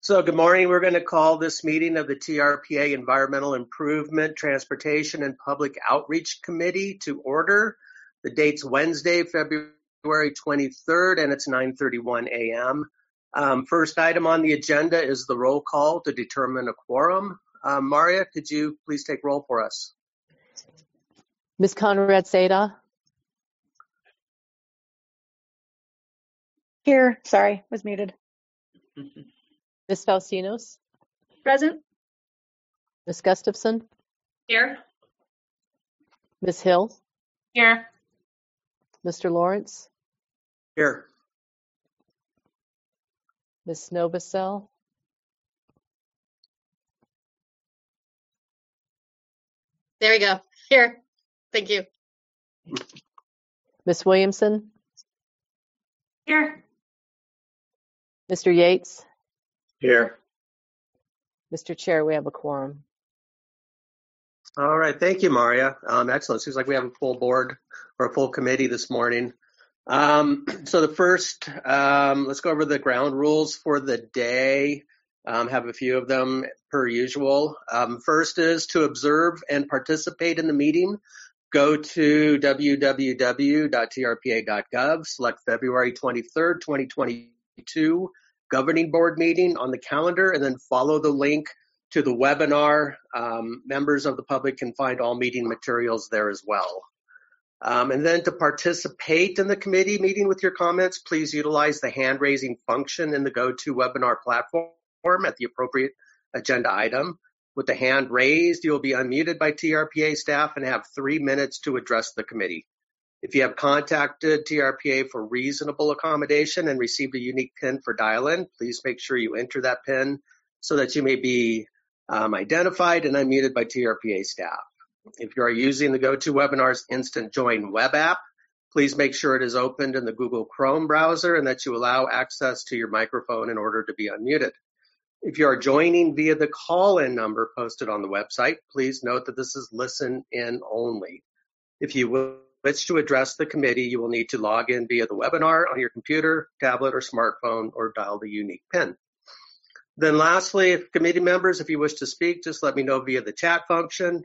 So good morning. We're going to call this meeting of the TRPA Environmental Improvement, Transportation, and Public Outreach Committee to order. The date's Wednesday, February 23rd, and it's 9:31 a.m. First item on the agenda is the roll call to determine a quorum. Maria, could you please take roll for us? Ms. Conrad Seda. Here, sorry, was muted. Ms. Faustinos. Present. Ms. Gustafson. Here. Ms. Hill. Here. Mr. Lawrence. Here. Ms. Novosel. There we go. Here. Thank you. Ms. Williamson. Here. Mr. Yates. Here. Mr. Chair, we have a quorum. All right. Thank you, Maria. Excellent. Seems like we have a full board or a full committee this morning. So the first, let's go over the ground rules for the day. Have a few of them per usual. First is to observe and participate in the meeting. Go to www.trpa.gov, select February 23rd, 2022 governing board meeting on the calendar, and then follow the link to the webinar. Members of the public can find all meeting materials there as well. And then to participate in the committee meeting with your comments, please utilize the hand raising function in the GoToWebinar platform at the appropriate agenda item. With the hand raised, you will be unmuted by TRPA staff and have 3 minutes to address the committee. If you have contacted TRPA for reasonable accommodation and received a unique PIN for dial-in, please make sure you enter that PIN so that you may be identified and unmuted by TRPA staff. If you are using the GoToWebinar's Instant Join web app, please make sure it is opened in the Google Chrome browser and that you allow access to your microphone in order to be unmuted. If you are joining via the call-in number posted on the website, please note that this is listen-in only. If you wish to address the committee, you will need to log in via the webinar on your computer, tablet, or smartphone, or dial the unique PIN. Then lastly, if committee members, if you wish to speak, just let me know via the chat function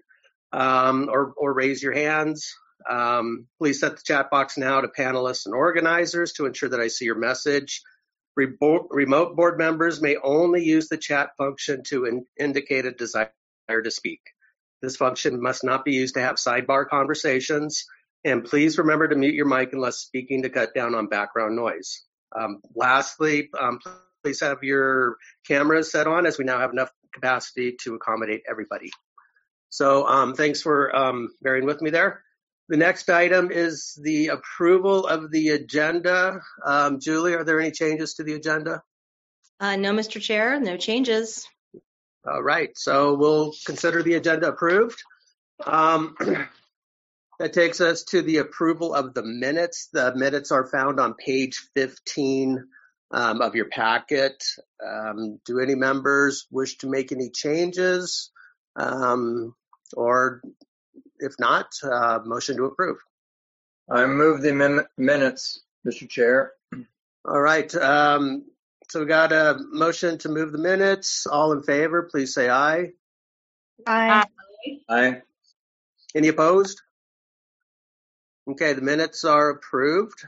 or raise your hands. Please set the chat box now to panelists and organizers to ensure that I see your message. Remote board members may only use the chat function to indicate a desire to speak. This function must not be used to have sidebar conversations. And please remember to mute your mic unless speaking to cut down on background noise. Lastly, please have your cameras set on as we now have enough capacity to accommodate everybody. So thanks for bearing with me there. The next item is the approval of the agenda. Julie, are there any changes to the agenda? No, Mr. Chair, no changes. All right, so we'll consider the agenda approved. That takes us to the approval of the minutes. The minutes are found on page 15 of your packet. Do any members wish to make any changes? Or if not, motion to approve. I move the minutes, Mr. Chair. All right, so we got a motion to move the minutes. All in favor, please say aye. Aye. Aye. Any opposed? Okay, the minutes are approved.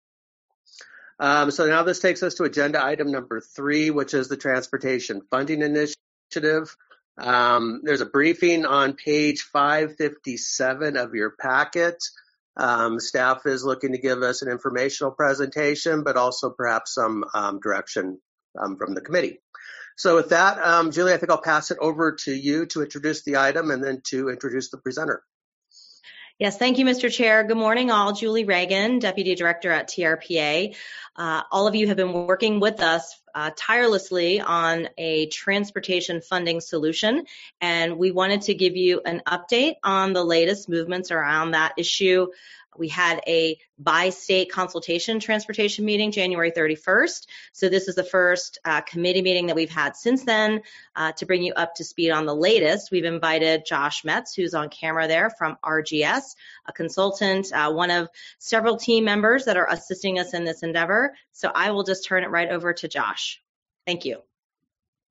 So now this takes us to agenda item number 3, which is the Transportation Funding Initiative. There's a briefing on page 557 of your packet. Staff is looking to give us an informational presentation, but also perhaps some direction from the committee. So with that, Julie, I think I'll pass it over to you to introduce the item and then to introduce the presenter. Yes, thank you, Mr. Chair. Good morning, all. Julie Reagan, Deputy Director at TRPA. All of you have been working with us tirelessly on a transportation funding solution, and we wanted to give you an update on the latest movements around that issue. We had a by-state consultation transportation meeting January 31st. So this is the first committee meeting that we've had since then. To bring you up to speed on the latest, we've invited Josh Metz, who's on camera there from RGS, a consultant, one of several team members that are assisting us in this endeavor. So I will just turn it right over to Josh. Thank you.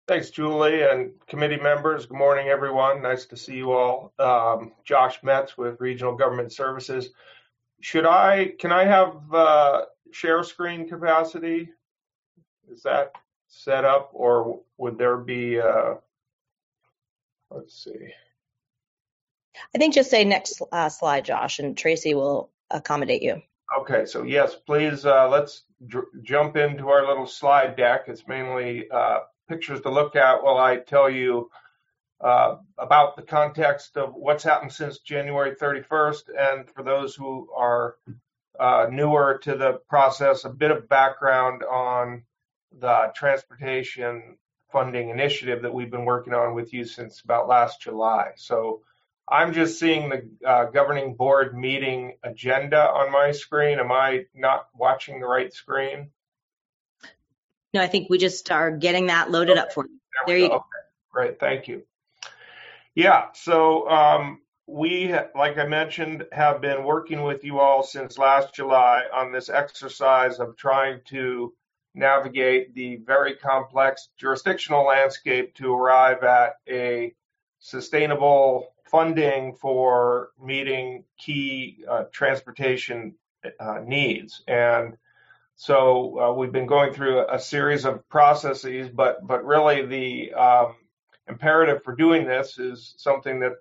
Thanks, Julie, and committee members. Good morning, everyone. Nice to see you all. Josh Metz with Regional Government Services. Can I have share screen capacity? Is that set up, or would there be, let's see. I think just say next slide, Josh, and Tracy will accommodate you. Okay, so yes, please, let's jump into our little slide deck. It's mainly pictures to look at while I tell you about the context of what's happened since January 31st. And for those who are newer to the process, a bit of background on the transportation funding initiative that we've been working on with you since about last July. So I'm just seeing the governing board meeting agenda on my screen. Am I not watching the right screen? No, I think we just are getting that loaded up for you. There you go. Okay, great, thank you. Yeah, so we, like I mentioned, have been working with you all since last July on this exercise of trying to navigate the very complex jurisdictional landscape to arrive at a sustainable funding for meeting key transportation needs. And so we've been going through a series of processes, but really the imperative for doing this is something that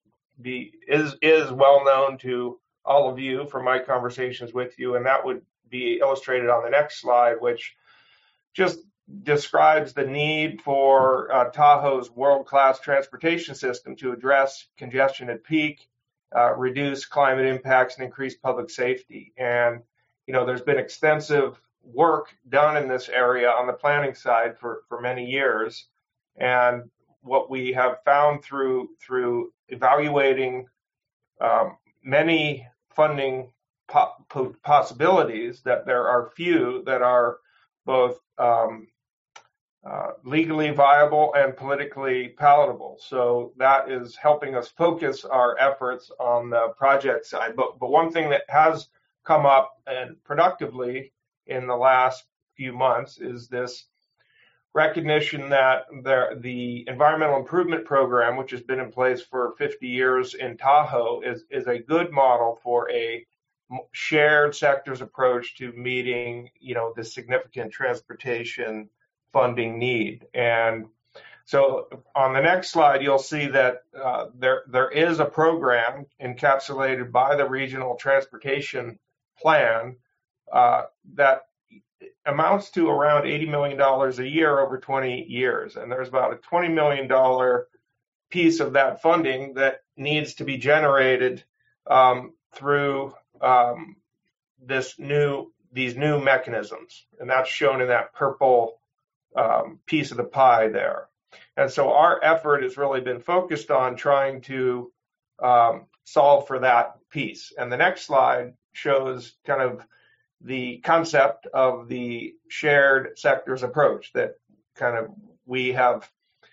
is well known to all of you from my conversations with you, and that would be illustrated on the next slide, which just describes the need for Tahoe's world-class transportation system to address congestion at peak, reduce climate impacts, and increase public safety. And there's been extensive work done in this area on the planning side for many years. And what we have found through evaluating many funding possibilities, that there are few that are both legally viable and politically palatable. So that is helping us focus our efforts on the project side. But one thing that has come up and productively in the last few months is this recognition that the environmental improvement program, which has been in place for 50 years in Tahoe, is a good model for a shared sectors approach to meeting, the significant transportation funding need. And so on the next slide, you'll see that there is a program encapsulated by the regional transportation plan that amounts to around $80 million a year over 20 years. And there's about a $20 million piece of that funding that needs to be generated through these new mechanisms. And that's shown in that purple piece of the pie there. And so our effort has really been focused on trying to solve for that piece. And the next slide shows kind of the concept of the shared sectors approach that kind of we have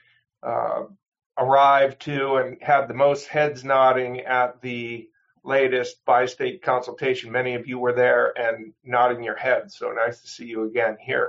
arrived to and had the most heads nodding at the latest bi-state consultation. Many of you were there and nodding your heads, so nice to see you again here.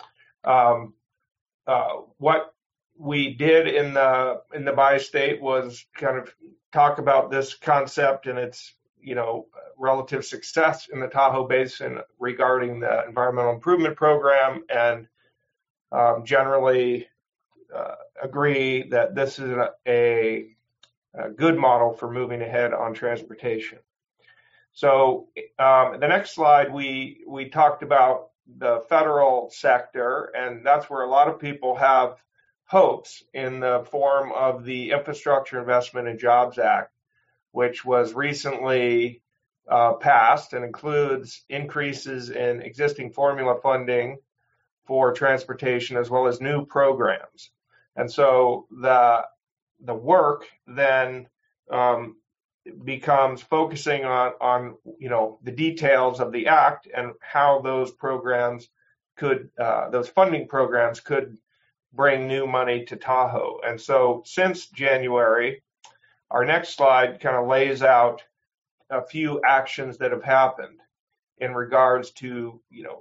What we did in the bi-state was kind of talk about this concept and its relative success in the Tahoe Basin regarding the environmental improvement program, and generally agree that this is a good model for moving ahead on transportation. So the next slide, we talked about the federal sector, and that's where a lot of people have hopes in the form of the Infrastructure Investment and Jobs Act, which was recently passed and includes increases in existing formula funding for transportation as well as new programs. And so the work then becomes focusing on the details of the act and how those programs those funding programs could bring new money to Tahoe. And so since January, our next slide kind of lays out a few actions that have happened in regards to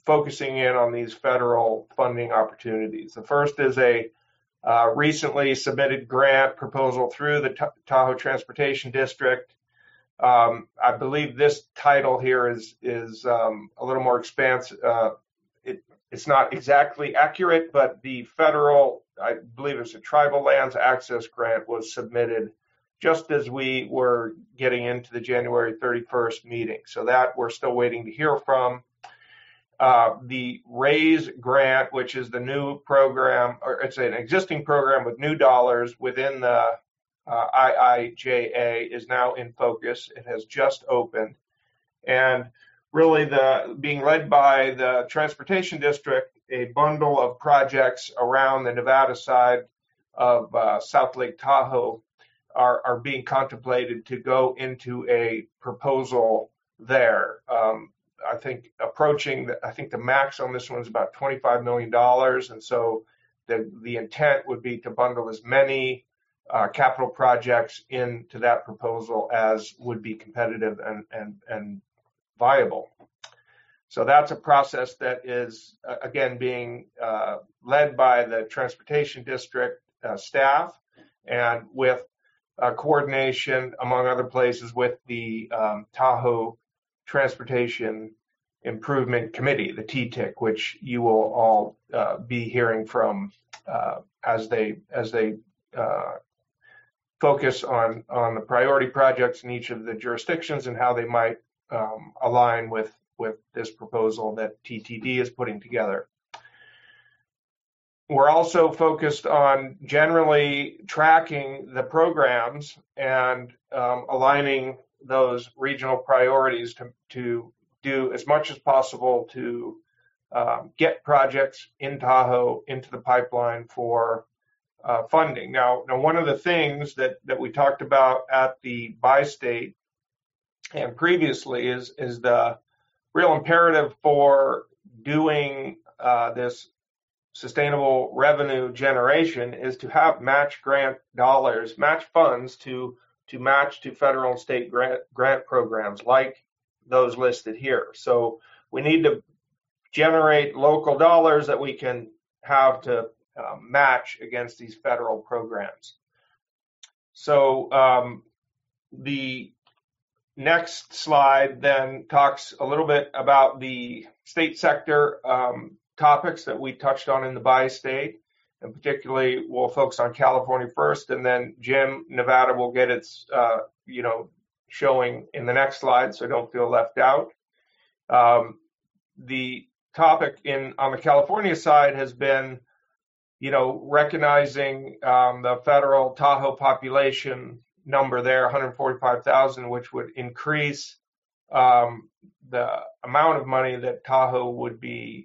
focusing in on these federal funding opportunities. The first is a recently submitted grant proposal through the Tahoe Transportation District. I believe this title here is a little more expansive. It's not exactly accurate, but the federal, I believe it's a Tribal Lands Access Grant, was submitted just as we were getting into the January 31st meeting. So that we're still waiting to hear from. The RAISE grant, which is the new program, or it's an existing program with new dollars within the IIJA, is now in focus. It has just opened. And really being led by the Transportation District, a bundle of projects around the Nevada side of South Lake Tahoe are being contemplated to go into a proposal there. I think the max on this one is about $25 million. And so the intent would be to bundle as many capital projects into that proposal as would be competitive and viable. So that's a process that is, again, being led by the Transportation District staff and with coordination, among other places, with the Tahoe Transportation Improvement Committee, the TTIC, which you will all be hearing from as they focus on the priority projects in each of the jurisdictions and how they might align with this proposal that TTD is putting together. We're also focused on generally tracking the programs and aligning those regional priorities to do as much as possible to get projects in Tahoe into the pipeline for funding. Now, one of the things that we talked about at the bi-state and previously is the real imperative for doing this sustainable revenue generation is to have match grant dollars, match funds to match to federal and state grant programs like those listed here. So we need to generate local dollars that we can have to match against these federal programs. So the next slide then talks a little bit about the state sector topics that we touched on in the bi-state, and particularly we'll focus on California first, and then Jim, Nevada will get its showing in the next slide, so don't feel left out. The topic on the California side has been, recognizing the federal Tahoe population number there, 145,000, which would increase the amount of money that Tahoe would be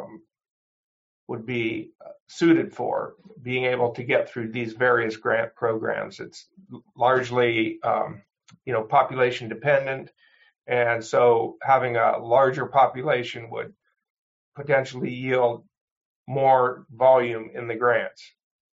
suited for being able to get through these various grant programs. It's largely, population dependent. And so having a larger population would potentially yield more volume in the grants.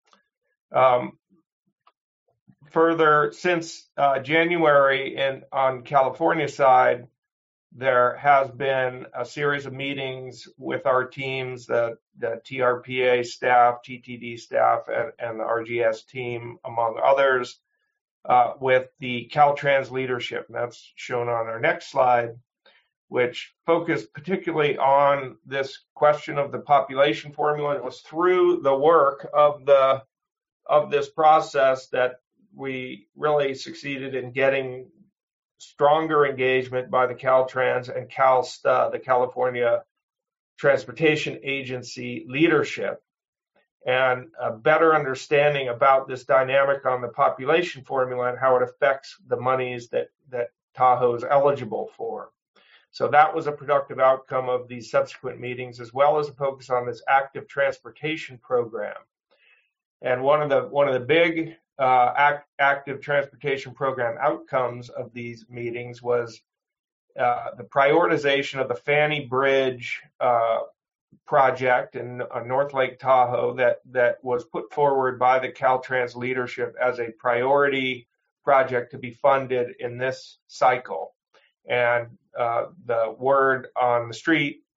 Further, since January and on California side, there has been a series of meetings with our teams, the TRPA staff, TTD staff, and the RGS team, among others, with the Caltrans leadership. And that's shown on our next slide, which focused particularly on this question of the population formula. It was through the work of this process that we really succeeded in getting stronger engagement by the Caltrans and CalSTA, the California Transportation Agency leadership, and a better understanding about this dynamic on the population formula and how it affects the monies that Tahoe is eligible for. So that was a productive outcome of these subsequent meetings, as well as a focus on this active transportation program. And one of the big active transportation program outcomes of these meetings was the prioritization of the Fanny Bridge project in North Lake Tahoe that was put forward by the Caltrans leadership as a priority project to be funded in this cycle. And the word on the street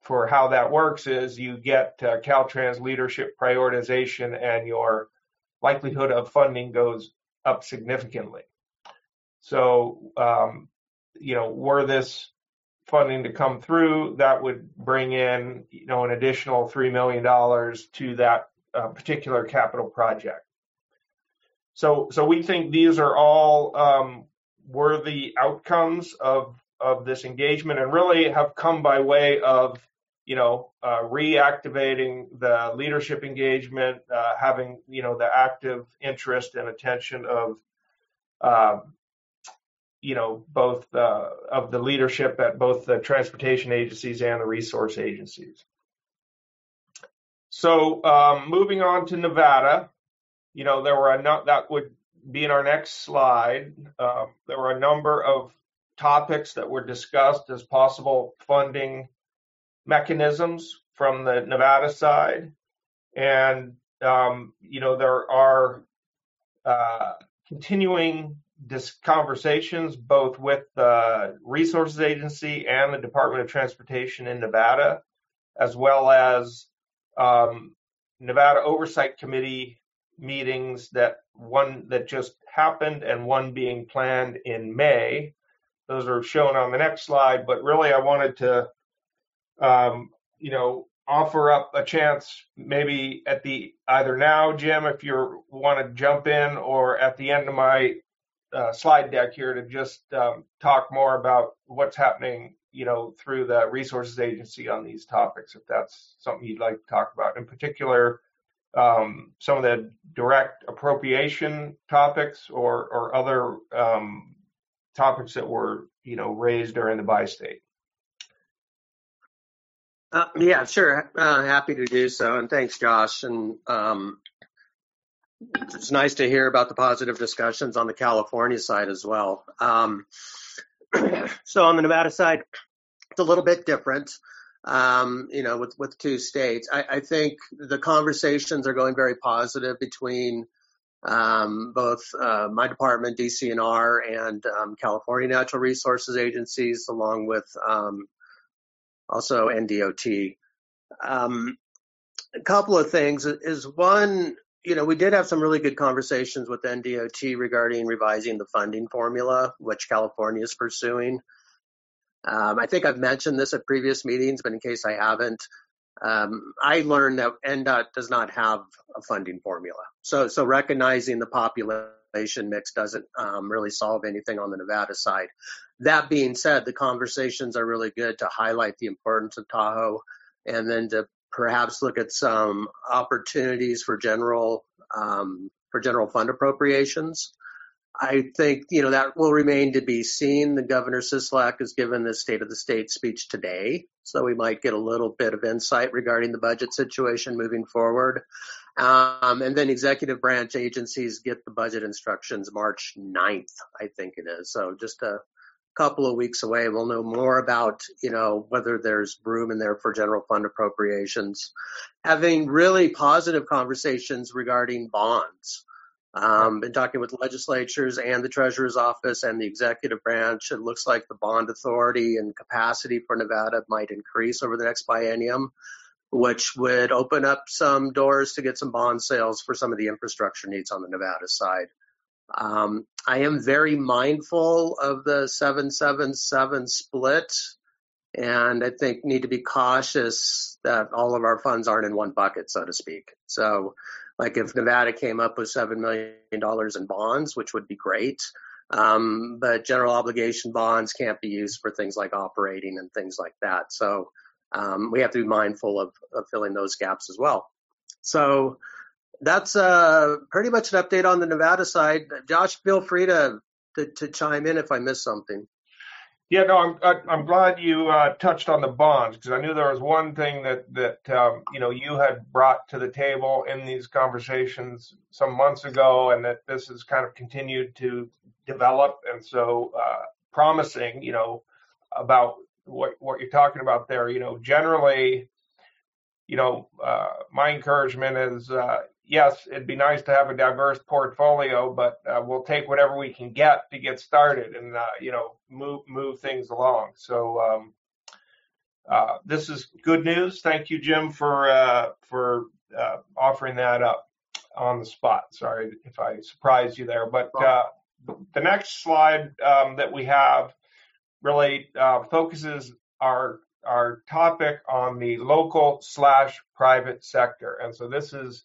for how that works is you get Caltrans leadership prioritization, and your likelihood of funding goes up significantly. So, were this funding to come through, that would bring in, an additional $3 million to that particular capital project. So we think these are all worthy outcomes of this engagement, and really have come by way of, reactivating the leadership engagement, having, the active interest and attention of, both of the leadership at both the transportation agencies and the resource agencies. So moving on to Nevada, that would be in our next slide. There were a number of topics that were discussed as possible funding mechanisms from the Nevada side. And, there are continuing conversations both with the Resources Agency and the Department of Transportation in Nevada, as well as Nevada Oversight Committee meetings, one that just happened and one being planned in May. Those are shown on the next slide, but really I wanted to offer up a chance, maybe at either now, Jim, if you want to jump in, or at the end of my slide deck here, to just talk more about what's happening, through the Resources Agency on these topics, if that's something you'd like to talk about. In particular, some of the direct appropriation topics or other topics that were, raised during the bi-state. Yeah, sure. Happy to do so. And thanks, Josh. And it's nice to hear about the positive discussions on the California side as well. So on the Nevada side, it's a little bit different, with two states. I think the conversations are going very positive between both my department, DCNR, and California Natural Resources Agencies, along with also NDOT. A couple of things is one, we did have some really good conversations with NDOT regarding revising the funding formula, which California is pursuing. I think I've mentioned this at previous meetings, but in case I haven't, I learned that NDOT does not have a funding formula. So recognizing the population mix doesn't really solve anything on the Nevada side. That being said, the conversations are really good to highlight the importance of Tahoe, and then to perhaps look at some opportunities for general fund appropriations. I think, that will remain to be seen. The Governor Sisolak has given the State of the State speech today, so we might get a little bit of insight regarding the budget situation moving forward. And then executive branch agencies get the budget instructions March 9th, I think it is. So just a couple of weeks away, we'll know more about, whether there's room in there for general fund appropriations. Having really positive conversations regarding bonds. Been talking with legislatures and the Treasurer's Office and the executive branch. It looks like the bond authority and capacity for Nevada might increase over the next biennium, which would open up some doors to get some bond sales for some of the infrastructure needs on the Nevada side. I am very mindful of the 7-7-7 split, and I think need to be cautious that all of our funds aren't in one bucket, so to speak. So, like if Nevada came up with $7 million in bonds, which would be great, but general obligation bonds can't be used for things like operating and things like that. So we have to be mindful of filling those gaps as well. So that's pretty much an update on the Nevada side. Josh, feel free to chime in if I missed something. Yeah, no, I'm glad you touched on the bonds, because I knew there was one thing that you had brought to the table in these conversations some months ago, and that this has kind of continued to develop, and so promising, about what you're talking about there. Generally, my encouragement is, yes, it'd be nice to have a diverse portfolio, but we'll take whatever we can get to get started and, move things along. So this is good news. Thank you, Jim, for offering that up on the spot. Sorry if I surprised you there, but the next slide that we have really focuses our topic on the local/private sector, and so this is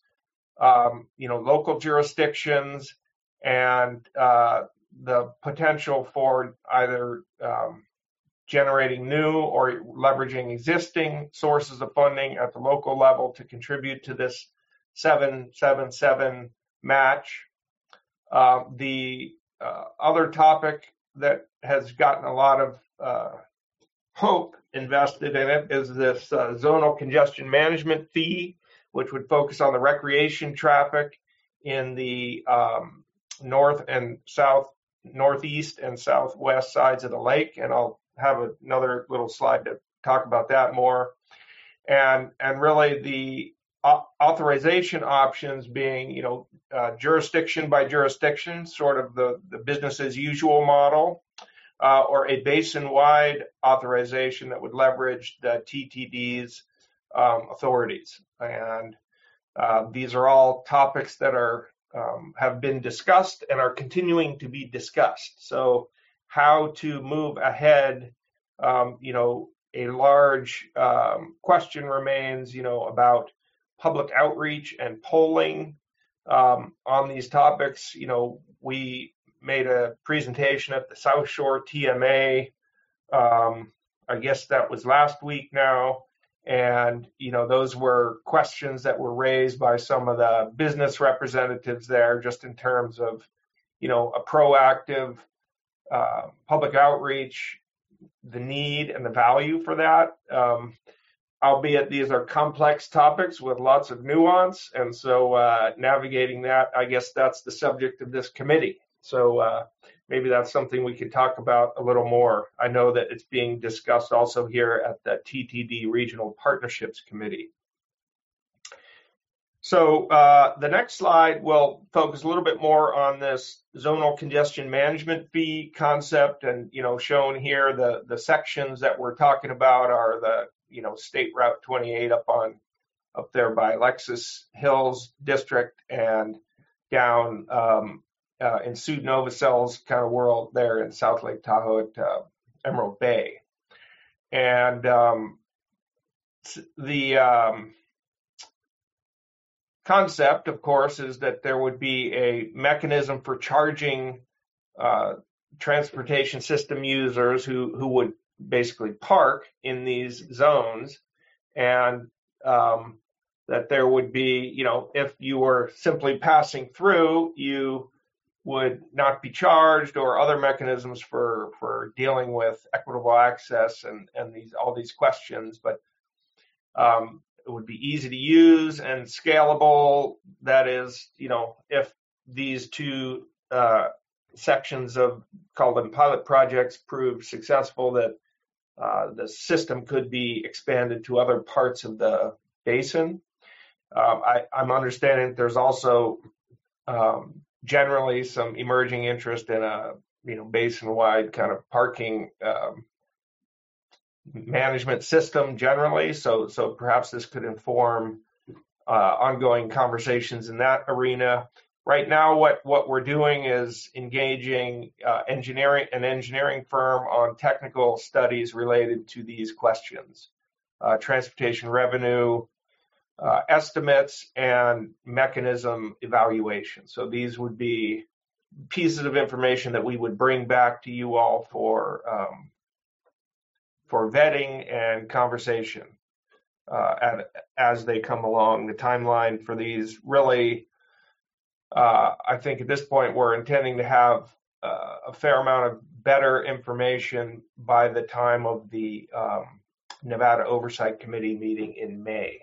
local jurisdictions and the potential for either generating new or leveraging existing sources of funding at the local level to contribute to this 777 match. The other topic that has gotten a lot of hope invested in it is this zonal congestion management fee, which would focus on the recreation traffic in the north and south, northeast and southwest sides of the lake. And I'll have another little slide to talk about that more. And really the authorization options being, jurisdiction by jurisdiction, sort of the business as usual model, or a basin-wide authorization that would leverage the TTD's authorities. And these are all topics that have been discussed and are continuing to be discussed. So how to move ahead, a large question remains, about public outreach and polling on these topics. We made a presentation at the South Shore TMA. I guess that was last week now. And, those were questions that were raised by some of the business representatives there, just in terms of, a proactive public outreach, the need and the value for that. Albeit these are complex topics with lots of nuance. And so navigating that, I guess that's the subject of this committee. So maybe that's something we could talk about a little more. I know that it's being discussed also here at the TTD Regional Partnerships Committee. So the next slide will focus a little bit more on this zonal congestion management fee concept. And, shown here, the sections that we're talking about are the, State Route 28 up there by Lexus Hills District and down in Sue Novacell's kind of world there in South Lake Tahoe at Emerald Bay. And the concept, of course, is that there would be a mechanism for charging transportation system users who would basically park in these zones, and that there would be, if you were simply passing through, you would not be charged, or other mechanisms for dealing with equitable access and all these questions. But it would be easy to use and scalable. That is, if these two sections call them pilot projects, prove successful, that the system could be expanded to other parts of the basin. I'm understanding that there's also generally some emerging interest in a basin-wide kind of parking management system generally. So perhaps this could inform ongoing conversations in that arena. Right now, what we're doing is engaging an engineering firm on technical studies related to these questions, transportation revenue estimates and mechanism evaluation. So these would be pieces of information that we would bring back to you all for vetting and conversation as they come along. The timeline for these really, I think at this point, we're intending to have a fair amount of better information by the time of the Nevada Oversight Committee meeting in May.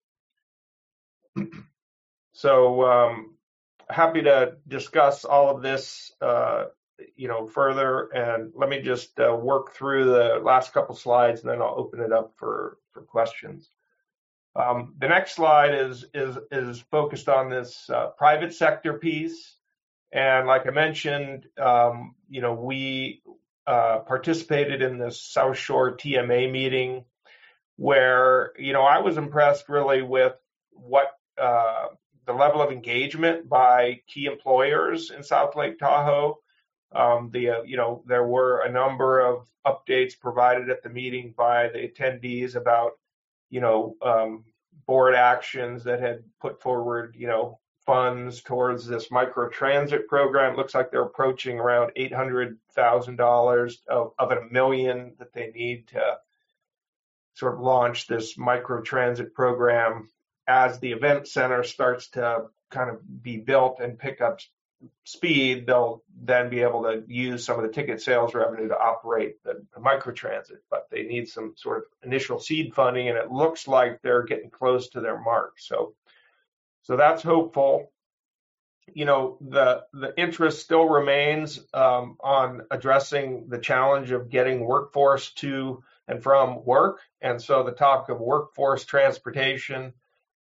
So happy to discuss all of this, further. And let me just work through the last couple slides, and then I'll open it up for questions. The next slide is focused on this private sector piece. And like I mentioned, we participated in this South Shore TMA meeting. where, I was impressed really with what the level of engagement by key employers in South Lake Tahoe. There were a number of updates provided at the meeting by the attendees about, board actions that had put forward, funds towards this microtransit program. It looks like they're approaching around $800,000 of $1 million that they need to sort of launch this microtransit program. As the event center starts to kind of be built and pick up speed, they'll then be able to use some of the ticket sales revenue to operate the microtransit, but they need some sort of initial seed funding, and it looks like they're getting close to their mark. So that's hopeful. The interest still remains on addressing the challenge of getting workforce to and from work, and so the topic of workforce transportation,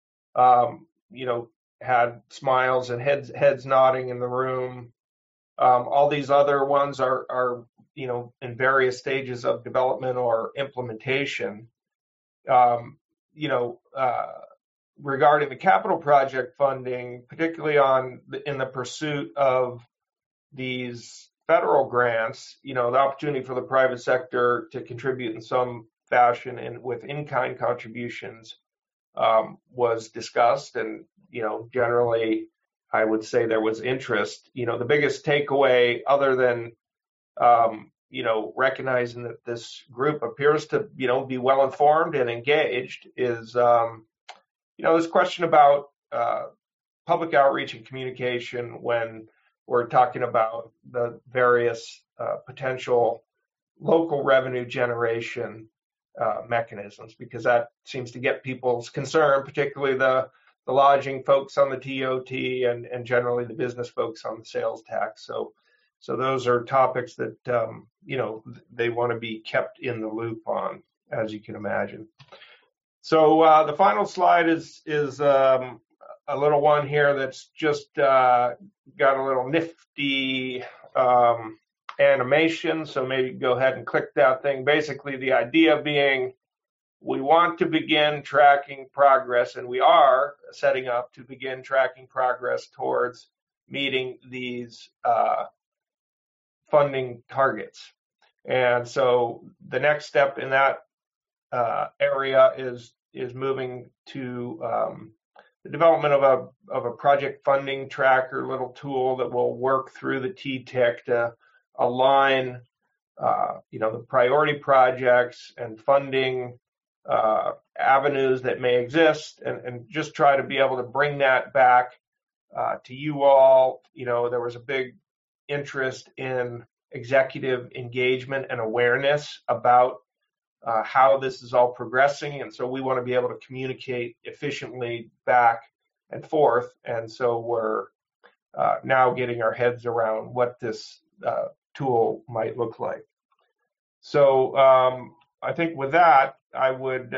had smiles and heads nodding in the room. All these other ones are in various stages of development or implementation. Regarding the capital project funding, particularly in the pursuit of these federal grants, the opportunity for the private sector to contribute in some fashion and with in-kind contributions was discussed, and generally I would say there was interest. The biggest takeaway, other than recognizing that this group appears to be well informed and engaged, is this question about public outreach and communication when we're talking about the various potential local revenue generation mechanisms, because that seems to get people's concern, particularly the lodging folks on the TOT and generally the business folks on the sales tax. So those are topics that they want to be kept in the loop on, as you can imagine. So the final slide is a little one here that's just got a little nifty animation. So maybe go ahead and click that thing. Basically, the idea being we want to begin tracking progress, and we are setting up to begin tracking progress towards meeting these funding targets. And so the next step in that area is moving to the development of a project funding tracker little tool that will work through the TTIC to align the priority projects and funding avenues that may exist, and just try to be able to bring that back to you all. There was a big interest in executive engagement and awareness about how this is all progressing, and so we want to be able to communicate efficiently back and forth, and so we're now getting our heads around what this tool might look like. So I think with that, I would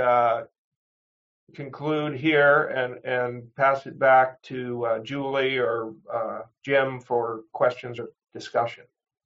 conclude here and pass it back to Julie or Jim for questions or discussion.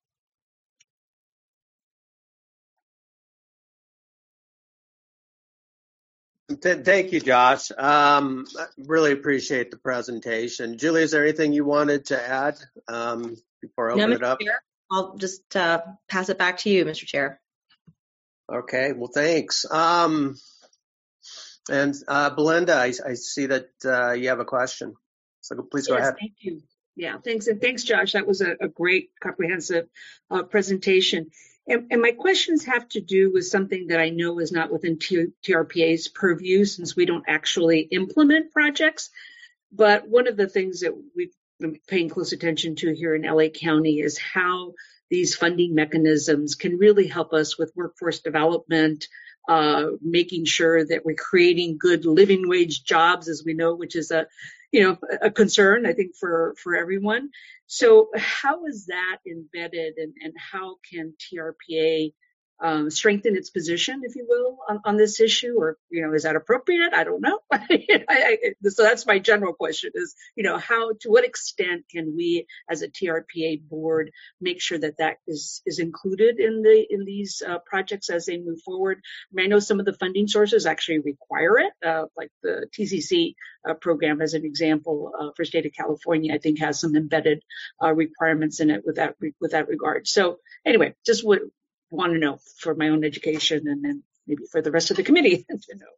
Thank you, Josh. Really appreciate the presentation. Julie, is there anything you wanted to add before I open it up? Chair, I'll just pass it back to you, Mr. Chair. Okay, well, thanks. And Belinda, I see that you have a question. So please go ahead. Thank you. Yeah, thanks. And thanks, Josh. That was a great comprehensive presentation. And my questions have to do with something that I know is not within TRPA's purview, since we don't actually implement projects. But one of the things that we've been paying close attention to here in LA County is how these funding mechanisms can really help us with workforce development, making sure that we're creating good living wage jobs, as we know, which is a concern, I think, for everyone. So how is that embedded, and how can TRPA strengthen its position, if you will, on this issue? Or, is that appropriate? I don't know. So that's my general question is, to what extent can we as a TRPA board make sure that that is included in these projects as they move forward? I mean, I know some of the funding sources actually require it, like the TCC program as an example for state of California, I think has some embedded requirements in it with that regard. So anyway, just would want to know for my own education and then maybe for the rest of the committee to know.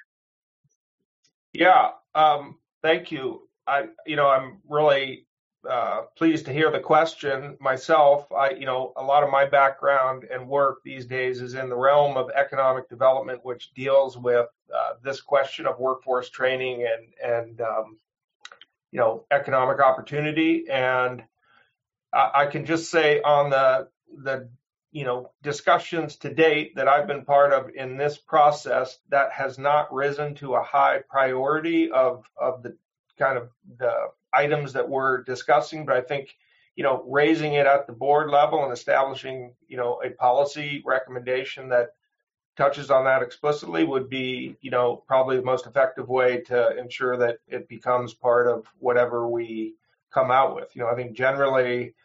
Yeah, thank you. I'm really pleased to hear the question myself. A lot of my background and work these days is in the realm of economic development, which deals with this question of workforce training and economic opportunity. And I can just say on the discussions to date that I've been part of in this process, that has not risen to a high priority of the kind of the items that we're discussing. But I think, raising it at the board level and establishing, a policy recommendation that touches on that explicitly would be, probably the most effective way to ensure that it becomes part of whatever we come out with. I think generally,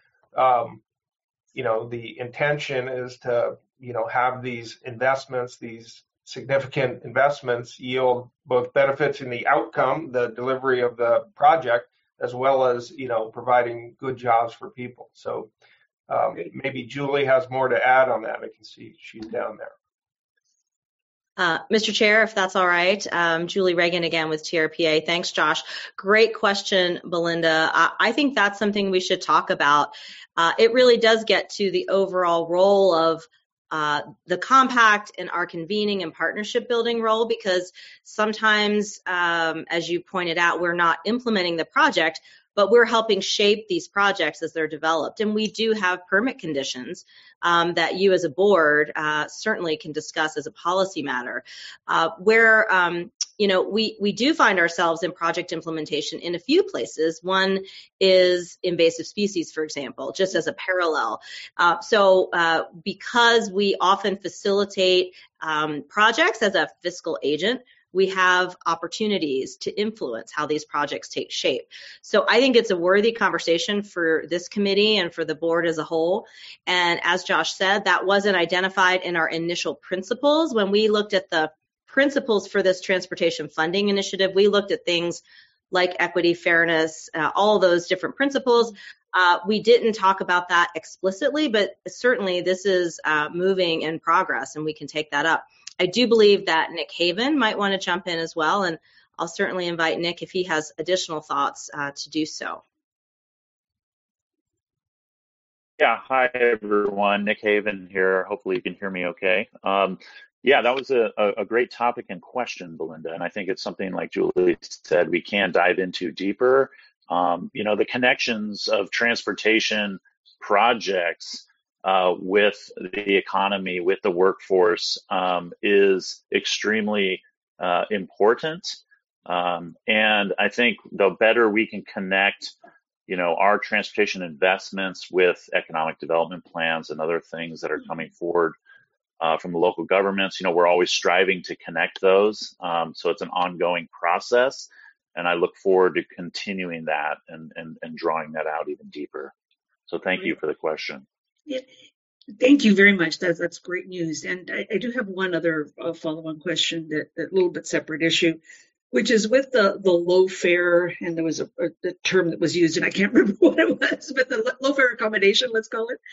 the intention is to, have these investments, these significant investments yield both benefits in the outcome, the delivery of the project, as well as, providing good jobs for people. So maybe Julie has more to add on that. I can see she's down there. Mr. Chair, if that's all right, Julie Reagan again with TRPA. Thanks, Josh. Great question, Belinda. I think that's something we should talk about. It really does get to the overall role of the compact and our convening and partnership building role, because sometimes, as you pointed out, we're not implementing the project, but we're helping shape these projects as they're developed. And we do have permit conditions that you as a board certainly can discuss as a policy matter, where we do find ourselves in project implementation in a few places. One is invasive species, for example, just as a parallel. So because we often facilitate projects as a fiscal agent, we have opportunities to influence how these projects take shape. So I think it's a worthy conversation for this committee and for the board as a whole. And as Josh said, that wasn't identified in our initial principles. When we looked at the principles for this transportation funding initiative, we looked at things like equity, fairness, all those different principles. We didn't talk about that explicitly, but certainly this is moving in progress and we can take that up. I do believe that Nick Haven might want to jump in as well, and I'll certainly invite Nick if he has additional thoughts to do so. Yeah, hi everyone, Nick Haven here. Hopefully you can hear me okay. Yeah, that was a great topic and question, Belinda, and I think it's something, like Julie said, we can dive into deeper. The connections of transportation projects with the economy, with the workforce, is extremely important. And I think the better we can connect, our transportation investments with economic development plans and other things that are coming forward from the local governments, we're always striving to connect those. So it's an ongoing process. And I look forward to continuing that and drawing that out even deeper. So thank you for the question. Yeah, thank you very much. That's great news. And I do have one other follow-on question, that little bit separate issue, which is with the low fare, and there was a term that was used, and I can't remember what it was, but the low fare accommodation, let's call it.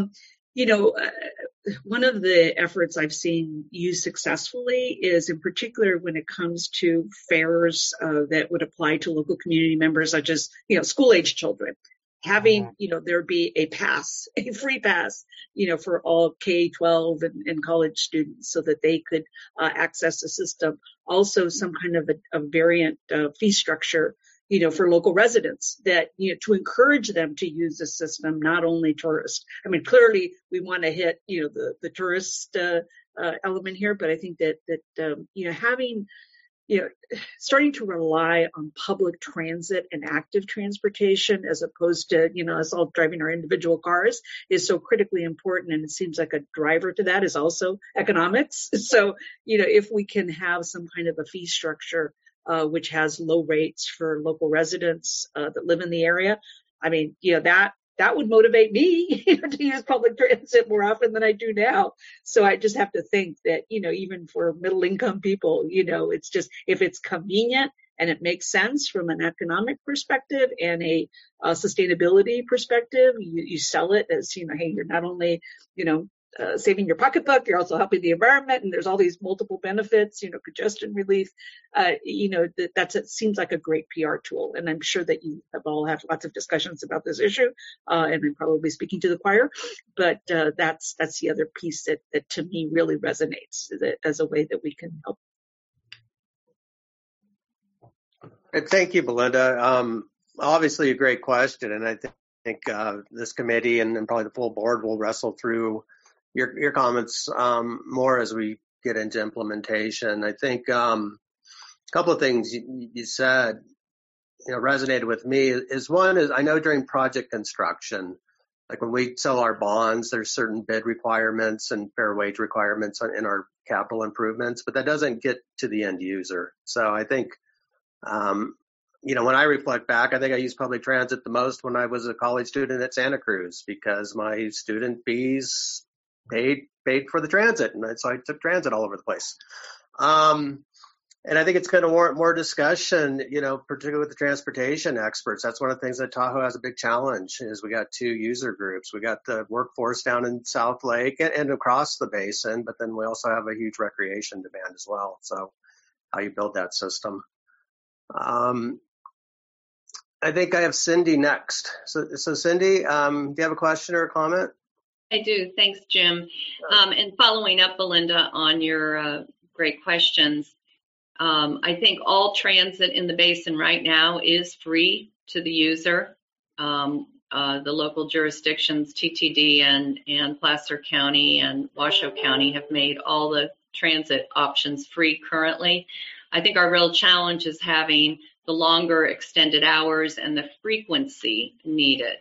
One of the efforts I've seen used successfully is, in particular, when it comes to fares that would apply to local community members, such as, school-age children. Having, there be a free pass, for all K-12 and college students so that they could access the system. Also, some kind of a variant fee structure, for local residents that, to encourage them to use the system, not only tourists. I mean, clearly we want to hit, the tourist element here, but I think that having starting to rely on public transit and active transportation as opposed to, us all driving our individual cars is so critically important. And it seems like a driver to that is also economics. So, if we can have some kind of a fee structure which has low rates for local residents that live in the area, I mean, that would motivate me to use public transit more often than I do now. So I just have to think that, even for middle income people, it's just, if it's convenient and it makes sense from an economic perspective and a sustainability perspective, you sell it as, hey, you're not only, saving your pocketbook, you're also helping the environment, and there's all these multiple benefits, congestion relief, it seems like a great PR tool. And I'm sure that you have all had lots of discussions about this issue, and I'm probably speaking to the choir, but that's the other piece that to me really resonates as a way that we can help. Thank you, Belinda. Obviously a great question, and I think this committee and probably the full board will wrestle through your comments more as we get into implementation. I think a couple of things you said resonated with me. One is I know during project construction, like when we sell our bonds, there's certain bid requirements and fair wage requirements in our capital improvements, but that doesn't get to the end user. So I think when I reflect back, I think I used public transit the most when I was a college student at Santa Cruz because my student fees paid for the transit, and so I took transit all over the place. And I think it's going to warrant more discussion, particularly with the transportation experts. That's one of the things that Tahoe has a big challenge is we got two user groups. We got the workforce down in South Lake and across the basin, but then we also have a huge recreation demand as well. So how you build that system. I think I have Cindy next. So Cindy, do you have a question or a comment? I do. Thanks, Jim. And following up, Belinda, on your great questions, I think all transit in the basin right now is free to the user. The local jurisdictions, TTD and Placer County and Washoe County have made all the transit options free currently. I think our real challenge is having the longer extended hours and the frequency needed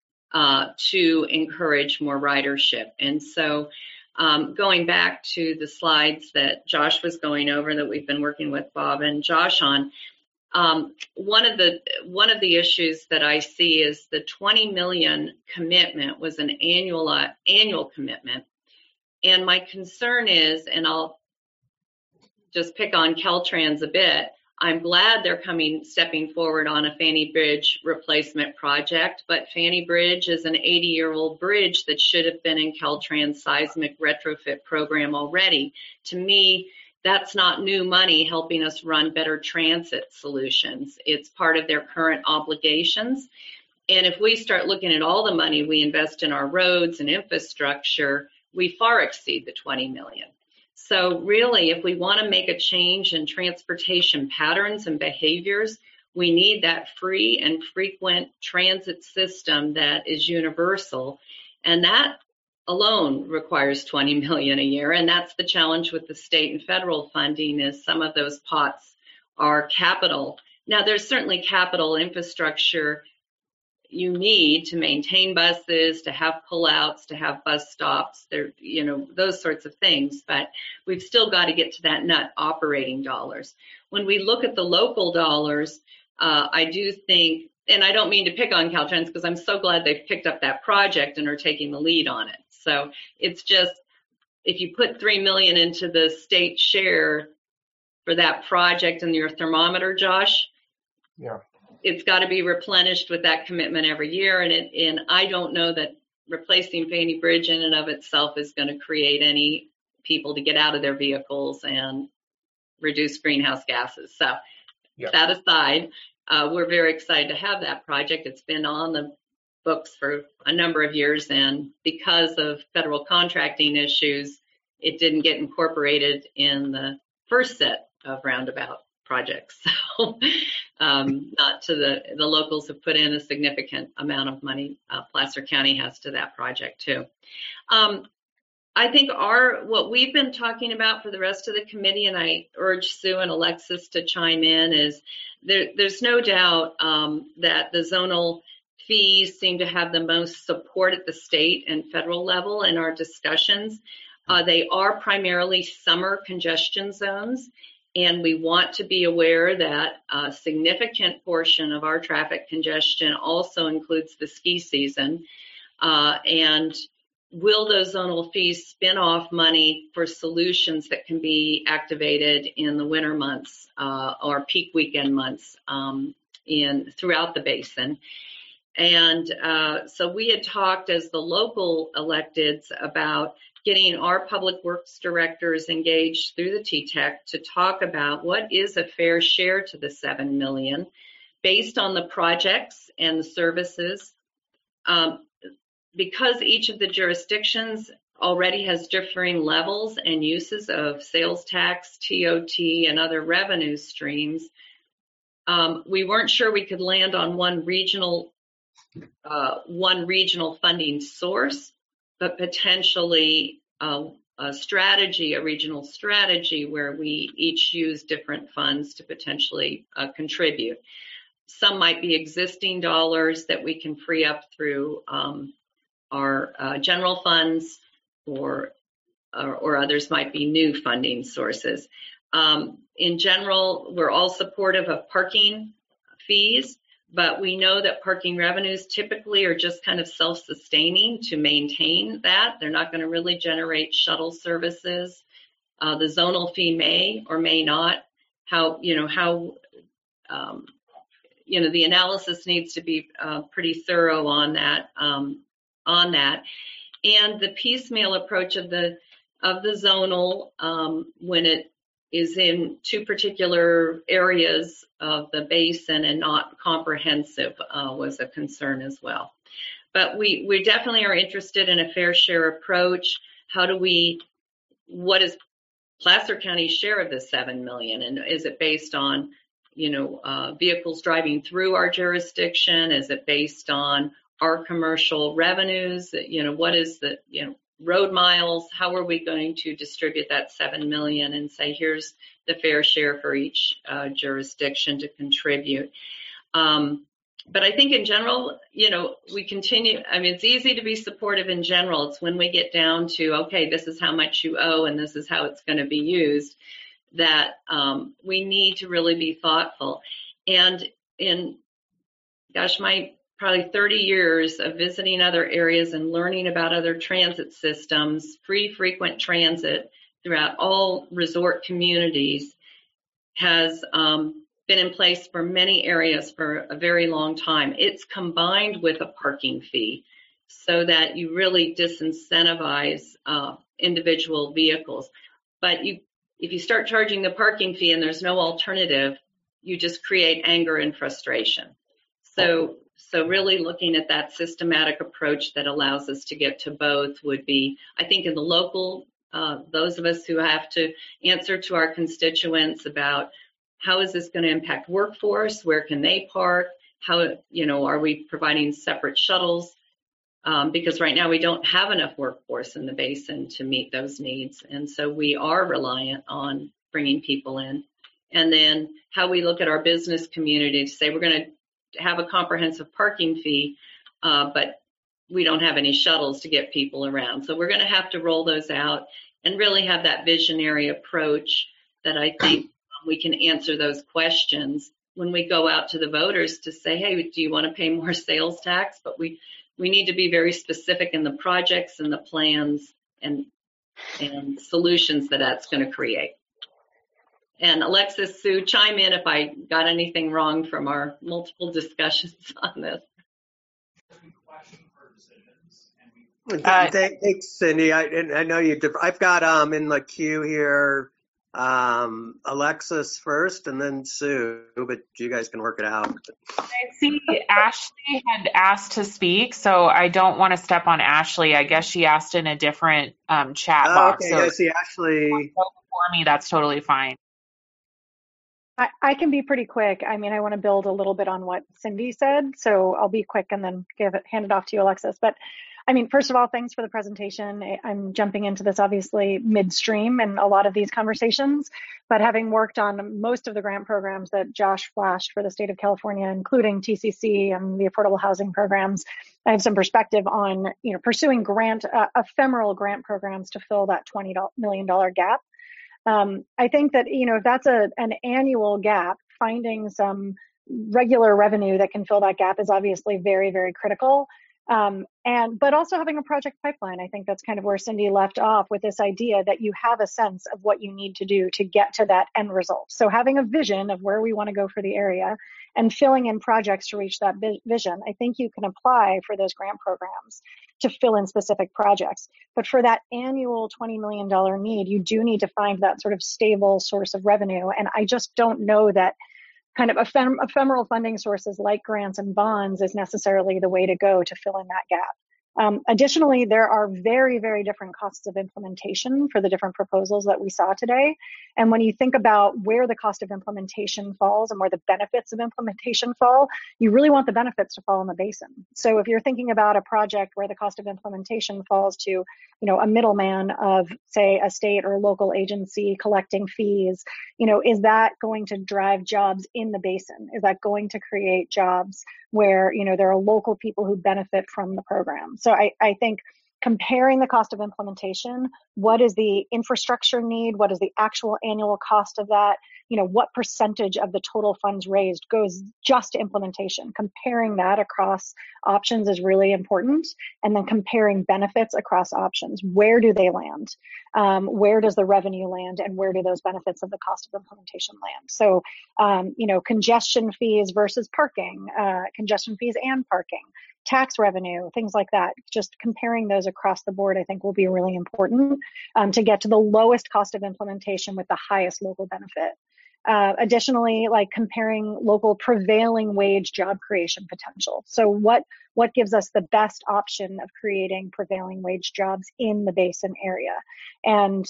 to encourage more ridership. And so going back to the slides that Josh was going over that we've been working with Bob and Josh on, one of the issues that I see is the 20 million commitment was an annual commitment. And my concern is, and I'll just pick on Caltrans a bit, I'm glad they're stepping forward on a Fanny Bridge replacement project, but Fanny Bridge is an 80-year-old bridge that should have been in Caltrans seismic retrofit program already. To me, that's not new money helping us run better transit solutions. It's part of their current obligations. And if we start looking at all the money we invest in our roads and infrastructure, we far exceed the 20 million. So really, if we want to make a change in transportation patterns and behaviors, we need that free and frequent transit system that is universal. And that alone requires 20 million a year. And that's the challenge with the state and federal funding is some of those pots are capital. Now, there's certainly capital infrastructure you need to maintain buses, to have pullouts, to have bus stops, there, those sorts of things. But we've still got to get to that nut operating dollars. When we look at the local dollars, I do think, and I don't mean to pick on Caltrans because I'm so glad they've picked up that project and are taking the lead on it. So it's just, if you put $3 million into the state share for that project and your thermometer, Josh, yeah, it's got to be replenished with that commitment every year. And I don't know that replacing Fanny Bridge in and of itself is going to create any people to get out of their vehicles and reduce greenhouse gases. So that aside, we're very excited to have that project. It's been on the books for a number of years. And because of federal contracting issues, it didn't get incorporated in the first set of roundabout projects. So not to the locals have put in a significant amount of money. Placer County has to that project too. I think what we've been talking about for the rest of the committee, and I urge Sue and Alexis to chime in, is there's no doubt that the zonal fees seem to have the most support at the state and federal level in our discussions. They are primarily summer congestion zones, and we want to be aware that a significant portion of our traffic congestion also includes the ski season. And will those zonal fees spin off money for solutions that can be activated in the winter months or peak weekend months throughout the basin? And so we had talked as the local electeds about getting our public works directors engaged through the TTEC to talk about what is a fair share to the $7 million based on the projects and the services. Because each of the jurisdictions already has differing levels and uses of sales tax, TOT, and other revenue streams, we weren't sure we could land on one regional funding source, but potentially a regional strategy where we each use different funds to potentially contribute. Some might be existing dollars that we can free up through our general funds, or others might be new funding sources. In general, we're all supportive of parking fees, but we know that parking revenues typically are just kind of self-sustaining to maintain that. They're not going to really generate shuttle services. The zonal fee may or may not. The analysis needs to be pretty thorough on that. And the piecemeal approach of the zonal, when it is in two particular areas of the basin and not comprehensive, was a concern as well. But we definitely are interested in a fair share approach. What is Placer County's share of the $7 million? And is it based on, vehicles driving through our jurisdiction? Is it based on our commercial revenues? What is the, road miles? How are we going to distribute that $7 million and say, here's the fair share for each jurisdiction to contribute? But I think in general, we continue. I mean, it's easy to be supportive in general. It's when we get down to, okay, this is how much you owe and this is how it's going to be used, that we need to really be thoughtful. And my probably 30 years of visiting other areas and learning about other transit systems, free frequent transit throughout all resort communities has been in place for many areas for a very long time. It's combined with a parking fee so that you really disincentivize individual vehicles. But if you start charging the parking fee and there's no alternative, you just create anger and frustration. So really looking at that systematic approach that allows us to get to both would be, I think, in the local, those of us who have to answer to our constituents about how is this going to impact workforce, where can they park, how, are we providing separate shuttles? Because right now we don't have enough workforce in the basin to meet those needs. And so we are reliant on bringing people in. And then how we look at our business community to say we're going to have a comprehensive parking fee, but we don't have any shuttles to get people around. So we're going to have to roll those out and really have that visionary approach that I think we can answer those questions when we go out to the voters to say, hey, do you want to pay more sales tax? But we need to be very specific in the projects and the plans and solutions that's going to create. And Alexis, Sue, chime in if I got anything wrong from our multiple discussions on this. Thanks, Cindy. I know you. I've got in the queue here Alexis first, and then Sue. But you guys can work it out. I see Ashley had asked to speak, so I don't want to step on Ashley. I guess she asked in a different chat box. Okay, so I see Ashley. For me, that's totally fine. I can be pretty quick. I mean, I want to build a little bit on what Cindy said, so I'll be quick and then hand it off to you, Alexis. But I mean, first of all, thanks for the presentation. I'm jumping into this obviously midstream in a lot of these conversations, but having worked on most of the grant programs that Josh flashed for the state of California, including TCC and the affordable housing programs, I have some perspective on, pursuing ephemeral grant programs to fill that $20 million gap. I think that, if that's an annual gap, finding some regular revenue that can fill that gap is obviously very, very critical. But also having a project pipeline. I think that's kind of where Cindy left off with this idea that you have a sense of what you need to do to get to that end result. So having a vision of where we want to go for the area and filling in projects to reach that vision, I think you can apply for those grant programs to fill in specific projects. But for that annual $20 million need, you do need to find that sort of stable source of revenue. And I just don't know that kind of ephemeral funding sources like grants and bonds is necessarily the way to go to fill in that gap. Additionally, there are very, very different costs of implementation for the different proposals that we saw today. And when you think about where the cost of implementation falls and where the benefits of implementation fall, you really want the benefits to fall in the basin. So if you're thinking about a project where the cost of implementation falls to, a middleman of, say, a state or local agency collecting fees, is that going to drive jobs in the basin? Is that going to create jobs where, there are local people who benefit from the program? So I think comparing the cost of implementation, what is the infrastructure need? What is the actual annual cost of that? What percentage of the total funds raised goes just to implementation? Comparing that across options is really important. And then comparing benefits across options. Where do they land? Where does the revenue land? And where do those benefits of the cost of implementation land? So, congestion fees versus parking, congestion fees and parking, tax revenue, things like that. Just comparing those across the board, I think, will be really important to get to the lowest cost of implementation with the highest local benefit. Additionally, like comparing local prevailing wage job creation potential. So what gives us the best option of creating prevailing wage jobs in the basin area? And,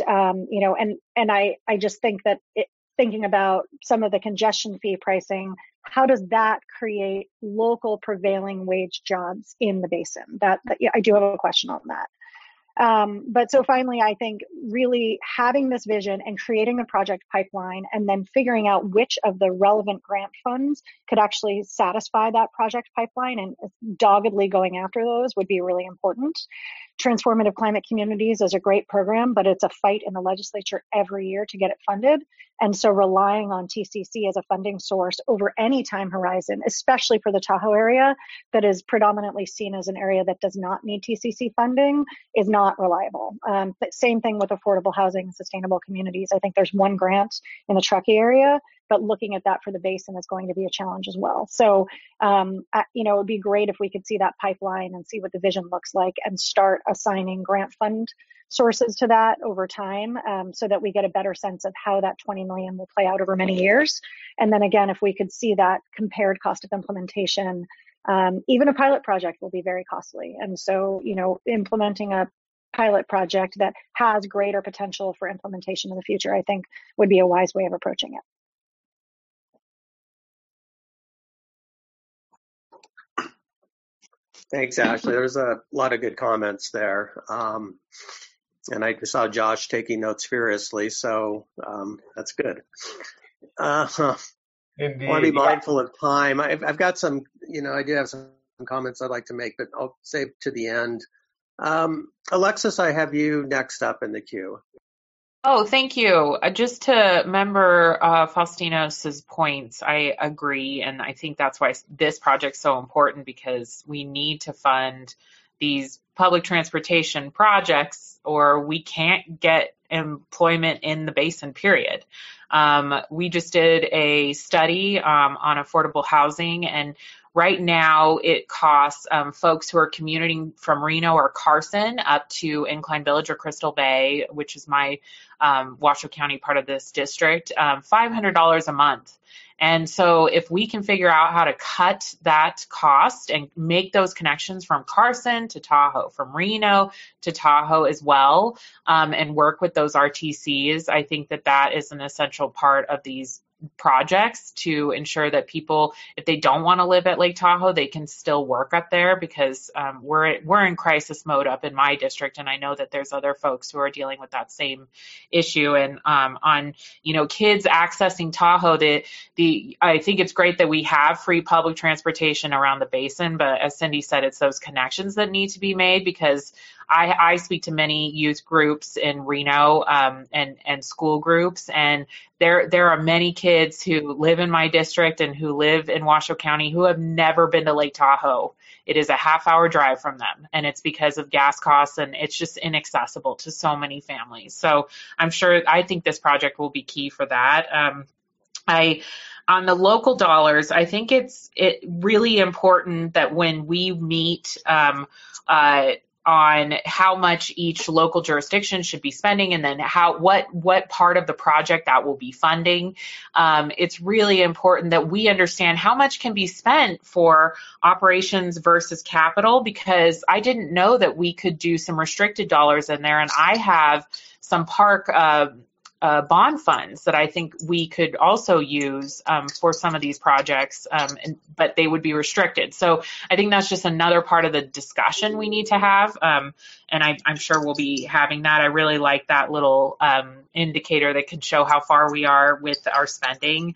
I just think that thinking about some of the congestion fee pricing, how does that create local prevailing wage jobs in the basin? That I do have a question on that. But so finally, I think really having this vision and creating a project pipeline and then figuring out which of the relevant grant funds could actually satisfy that project pipeline and doggedly going after those would be really important. Transformative Climate Communities is a great program, but it's a fight in the legislature every year to get it funded. And so relying on TCC as a funding source over any time horizon, especially for the Tahoe area that is predominantly seen as an area that does not need TCC funding, is not reliable. But same thing with affordable housing and sustainable communities. I think there's one grant in the Truckee area, but looking at that for the basin is going to be a challenge as well. So, it would be great if we could see that pipeline and see what the vision looks like and start assigning grant fund sources to that over time so that we get a better sense of how that 20 million will play out over many years. And then again, if we could see that compared cost of implementation, even a pilot project will be very costly. And so, implementing a pilot project that has greater potential for implementation in the future, I think would be a wise way of approaching it. Thanks, Ashley. There's a lot of good comments there. And I saw Josh taking notes furiously, so that's good. Indeed. I want to be mindful of time. I've got some, I do have some comments I'd like to make, but I'll save to the end. Alexis, I have you next up in the queue. Oh, thank you. Just to member Faustino's points, I agree. And I think that's why this project's so important, because we need to fund these public transportation projects or we can't get employment in the basin, period. We just did a study on affordable housing, and right now it costs folks who are commuting from Reno or Carson up to Incline Village or Crystal Bay, which is my Washoe County part of this district, $500 a month. And so if we can figure out how to cut that cost and make those connections from Carson to Tahoe, from Reno to Tahoe as well, and work with those RTCs, I think that that is an essential part of these projects to ensure that people, if they don't want to live at Lake Tahoe, they can still work up there, because we're in crisis mode up in my district, and I know that there's other folks who are dealing with that same issue. And on kids accessing Tahoe, I think it's great that we have free public transportation around the basin, but as Cindy said, it's those connections that need to be made, because I speak to many youth groups in Reno and school groups, and there are many kids who live in my district and who live in Washoe County who have never been to Lake Tahoe. It is a half-hour drive from them, and it's because of gas costs, and it's just inaccessible to so many families. So I think this project will be key for that. On the local dollars, I think it's really important that when we meet on how much each local jurisdiction should be spending, and then what part of the project that will be funding. It's really important that we understand how much can be spent for operations versus capital, because I didn't know that we could do some restricted dollars in there, and I have some park bond funds that I think we could also use for some of these projects, but they would be restricted. So I think that's just another part of the discussion we need to have, and I'm sure we'll be having that. I really like that little indicator that can show how far we are with our spending.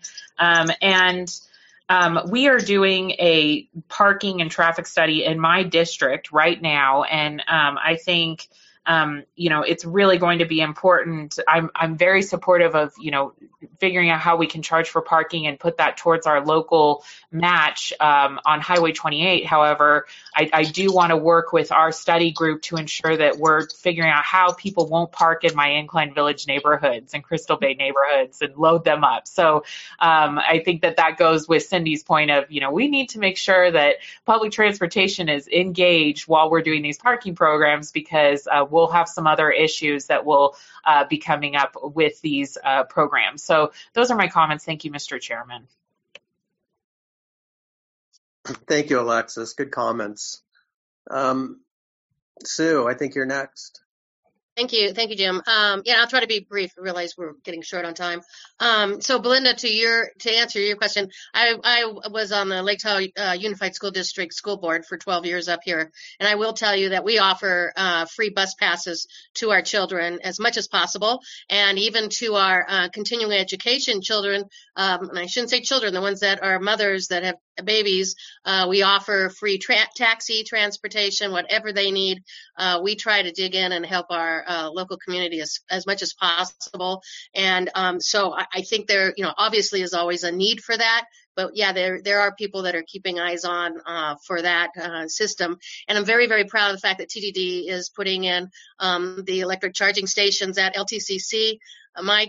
We are doing a parking and traffic study in my district right now, and I think it's really going to be important. I'm very supportive of, figuring out how we can charge for parking and put that towards our local match on Highway 28. However, I do want to work with our study group to ensure that we're figuring out how people won't park in my Incline Village neighborhoods and Crystal Bay neighborhoods and load them up. So I think that goes with Cindy's point of, we need to make sure that public transportation is engaged while we're doing these parking programs, because we'll have some other issues that will be coming up with these programs. So those are my comments. Thank you, Mr. Chairman. Thank you, Alexis. Good comments. Sue, I think you're next. Thank you, Jim. I'll try to be brief. I realize we're getting short on time. So, Belinda, to answer your question, I was on the Lake Tahoe Unified School District School Board for 12 years up here, and I will tell you that we offer free bus passes to our children as much as possible, and even to our continuing education children. And I shouldn't say children, the ones that are mothers that have babies. We offer free taxi transportation, whatever they need. We try to dig in and help our local community as much as possible. And so I think there, obviously is always a need for that. But yeah, there are people that are keeping eyes on for that system. And I'm very, very proud of the fact that TDD is putting in the electric charging stations at LTCC, my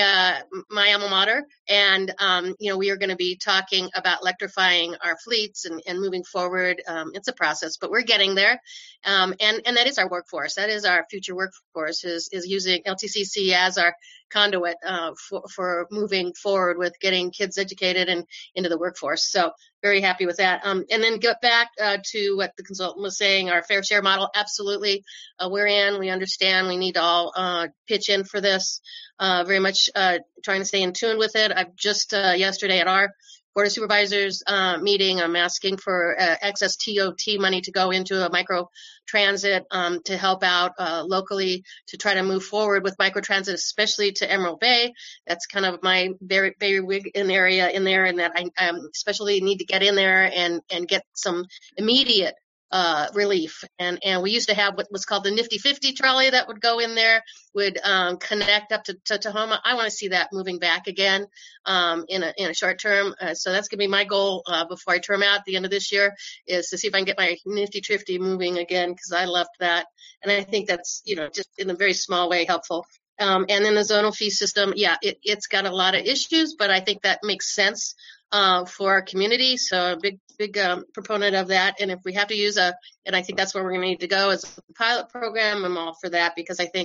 alma mater, and we are going to be talking about electrifying our fleets and moving forward. It's a process, but we're getting there, and that is our workforce. That is our future workforce, is using LTCC as our conduit for moving forward with getting kids educated and into the workforce. So very happy with that. And then get back to what the consultant was saying, our fair share model. Absolutely, we understand we need to all pitch in for this. Very much trying to stay in tune with it. I've just yesterday at our Board of Supervisors meeting, I'm asking for excess TOT money to go into a micro transit to help out locally to try to move forward with microtransit, especially to Emerald Bay. That's kind of my very big area in there, and that I especially need to get in there and get some immediate relief. And we used to have what was called the Nifty 50 trolley that would go in there, would connect up to Tahoma. I want to see that moving back again in a short term. So that's going to be my goal before I term out at the end of this year, is to see if I can get my Nifty 50 moving again, because I loved that. And I think that's, just in a very small way helpful. And then the zonal fee system, it's got a lot of issues, but I think that makes sense for our community. So a big proponent of that. And if we have to use and I think that's where we're going to need to go, as a pilot program, I'm all for that, because I think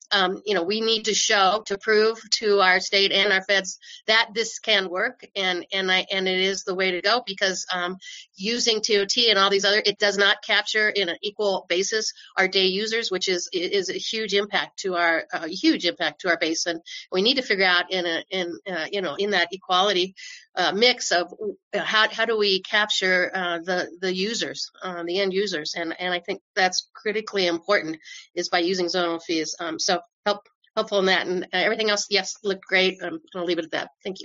we need to prove to our state and our feds that this can work, and it is the way to go, because using TOT and all these other, it does not capture in an equal basis our day users, which is a huge impact to our basin. We need to figure out in that equality mix of how do we capture the users, the end users, and I think that's critically important, is by using zonal fees. So helpful in that, and everything else, yes, looked great. I'm going to leave it at that. Thank you.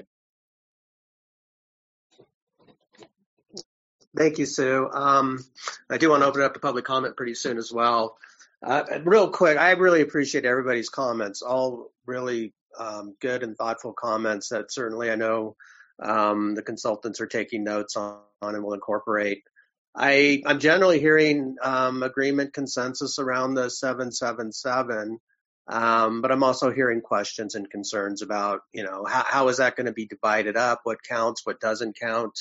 Thank you, Sue. I do want to open it up to public comment pretty soon as well. Real quick, I really appreciate everybody's comments, all really good and thoughtful comments that certainly I know the consultants are taking notes on and will incorporate. I'm generally hearing agreement, consensus around the 777, but I'm also hearing questions and concerns about, how is that going to be divided up? What counts? What doesn't count?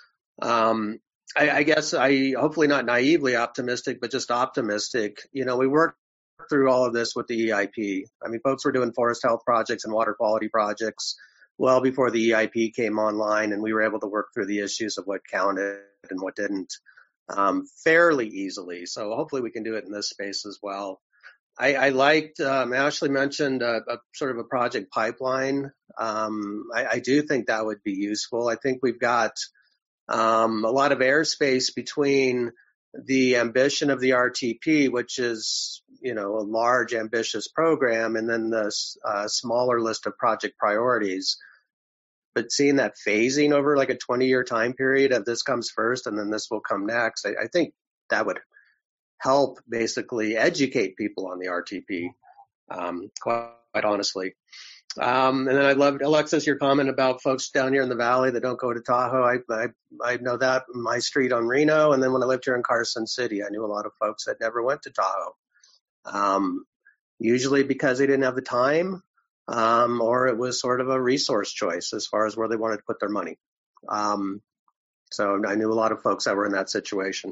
I guess hopefully not naively optimistic, but just optimistic. We worked through all of this with the EIP. I mean, folks were doing forest health projects and water quality projects well before the EIP came online, and we were able to work through the issues of what counted and what didn't fairly easily. So hopefully we can do it in this space as well. I liked, Ashley mentioned a sort of a project pipeline. I do think that would be useful. I think we've got a lot of airspace between the ambition of the RTP, which is, a large, ambitious program, and then the smaller list of project priorities. But seeing that phasing over like a 20-year time period of this comes first and then this will come next, I think that would help basically educate people on the RTP, quite honestly. And then I loved, Alexis, your comment about folks down here in the valley that don't go to Tahoe. I know that in my street on Reno. And then when I lived here in Carson City, I knew a lot of folks that never went to Tahoe, usually because they didn't have the time, or it was sort of a resource choice as far as where they wanted to put their money. So I knew a lot of folks that were in that situation.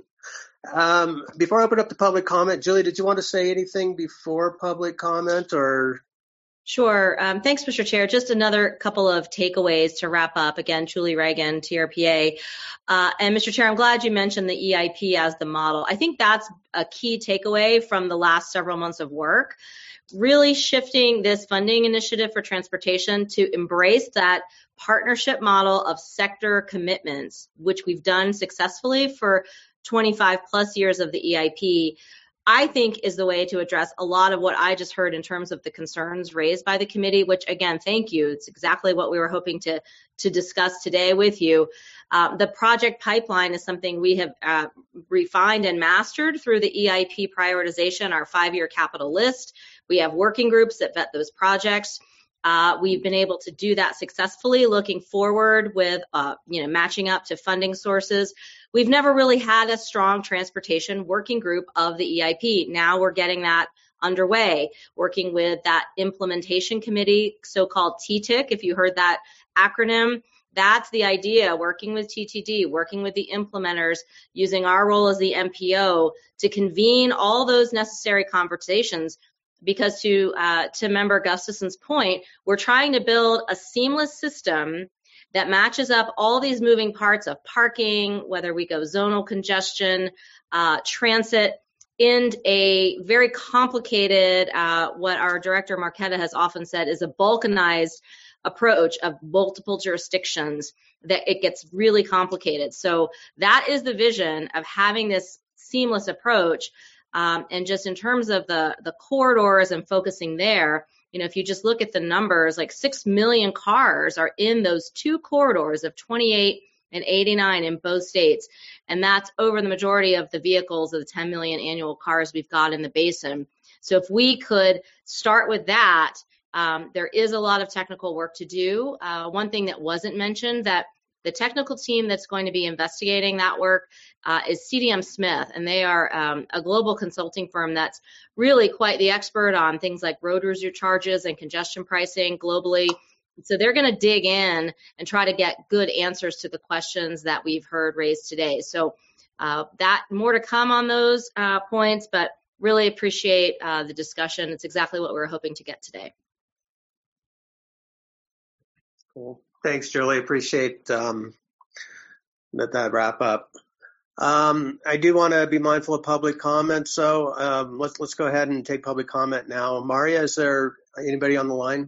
Before I open up to public comment, Julie, did you want to say anything before public comment, or? Sure. Thanks, Mr. Chair. Just another couple of takeaways to wrap up. Again, Julie Reagan, TRPA. And Mr. Chair, I'm glad you mentioned the EIP as the model. I think that's a key takeaway from the last several months of work, really shifting this funding initiative for transportation to embrace that partnership model of sector commitments, which we've done successfully for 25 plus years of the EIP. I think is the way to address a lot of what I just heard in terms of the concerns raised by the committee, which again, thank you. It's exactly what we were hoping to discuss today with you. The project pipeline is something we have refined and mastered through the EIP prioritization, our 5-year capital list. We have working groups that vet those projects. We've been able to do that successfully, looking forward with, matching up to funding sources. We've never really had a strong transportation working group of the EIP. Now we're getting that underway, working with that implementation committee, so-called TTIC, if you heard that acronym. That's the idea, working with TTD, working with the implementers, using our role as the MPO to convene all those necessary conversations. Because to Member Gustafson's point, we're trying to build a seamless system that matches up all these moving parts of parking, whether we go zonal congestion, transit, in a very complicated, what our Director Marquetta has often said is a balkanized approach of multiple jurisdictions, that it gets really complicated. So that is the vision of having this seamless approach. And just in terms of the corridors and focusing there, if you just look at the numbers, like 6 million cars are in those two corridors of 28 and 89 in both states. And that's over the majority of the vehicles of the 10 million annual cars we've got in the basin. So if we could start with that, there is a lot of technical work to do. One thing that wasn't mentioned, that the technical team that's going to be investigating that work is CDM Smith, and they are a global consulting firm that's really quite the expert on things like road user charges and congestion pricing globally. So they're going to dig in and try to get good answers to the questions that we've heard raised today. So that more to come on those points, but really appreciate the discussion. It's exactly what we were hoping to get today. Cool. Thanks, Julie. Appreciate that wrap up. I do want to be mindful of public comment, so let's go ahead and take public comment now. Maria, is there anybody on the line?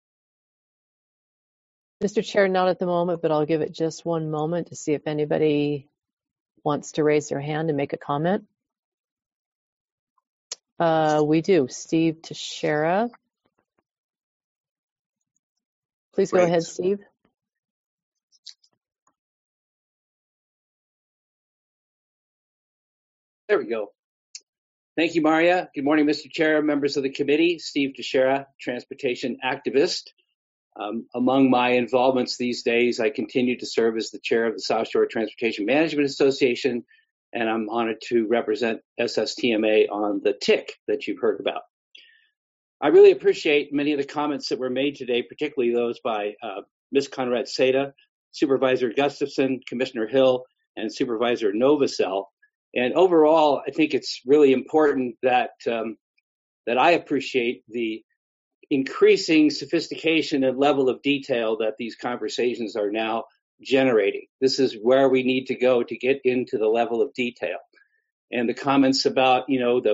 Mr. Chair, not at the moment, but I'll give it just one moment to see if anybody wants to raise their hand and make a comment. We do. Steve Teixeira. Please go ahead, Steve. There we go. Thank you, Maria. Good morning, Mr. Chair, members of the committee. Steve Teixeira, transportation activist. Among my involvements these days, I continue to serve as the chair of the South Shore Transportation Management Association, and I'm honored to represent SSTMA on the TIC that you've heard about. I really appreciate many of the comments that were made today, particularly those by Ms. Conrad Seda, Supervisor Gustafson, Commissioner Hill, and Supervisor Novosel. And overall, I think it's really important that that I appreciate the increasing sophistication and level of detail that these conversations are now generating. This is where we need to go to get into the level of detail. And the comments about, you know,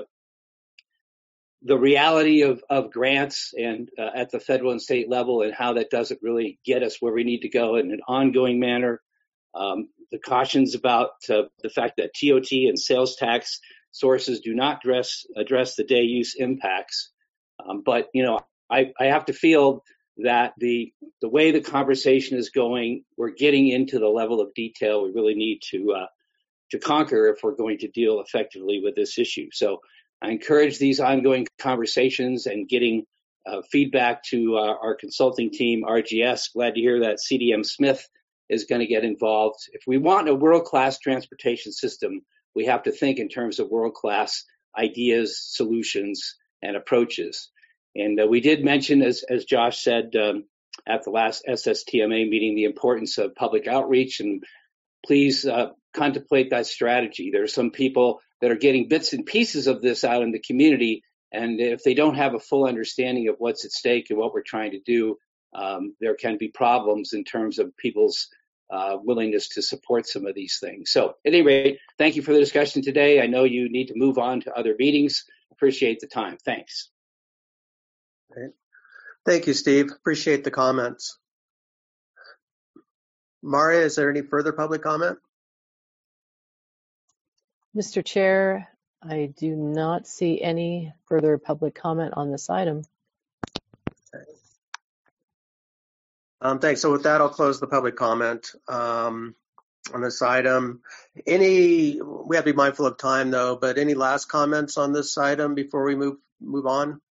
the reality of grants and at the federal and state level and how that doesn't really get us where we need to go in an ongoing manner. The cautions about the fact that TOT and sales tax sources do not address the day use impacts. But, you know, I have to feel that the way the conversation is going, we're getting into the level of detail we really need to conquer if we're going to deal effectively with this issue. So I encourage these ongoing conversations and getting feedback to our consulting team, RGS. Glad to hear that CDM Smith is going to get involved. If we want a world-class transportation system, we have to think in terms of world-class ideas, solutions, and approaches. And we did mention, as Josh said at the last SSTMA meeting, the importance of public outreach, and please contemplate that strategy. There are some people that are getting bits and pieces of this out in the community, and if they don't have a full understanding of what's at stake and what we're trying to do, there can be problems in terms of people's willingness to support some of these things. So at any rate, thank you for the discussion today. I know you need to move on to other meetings. Appreciate the time. Thanks. Great. Thank you, Steve. Appreciate the comments. Maria, is there any further public comment? Mr. Chair, I do not see any further public comment on this item. Thanks. So with that, I'll close the public comment on this item. We have to be mindful of time, though, but any last comments on this item before we move on?